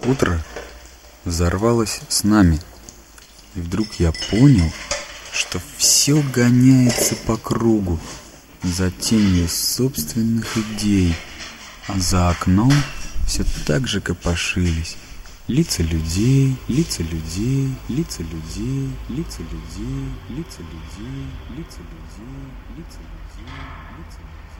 Утро взорвалось с нами, и вдруг я понял, что все гоняется по кругу за тенью собственных идей, а за окном все так же копошились лица людей, лица людей, лица людей, лица людей, лица людей, лица людей, лица людей, лица людей.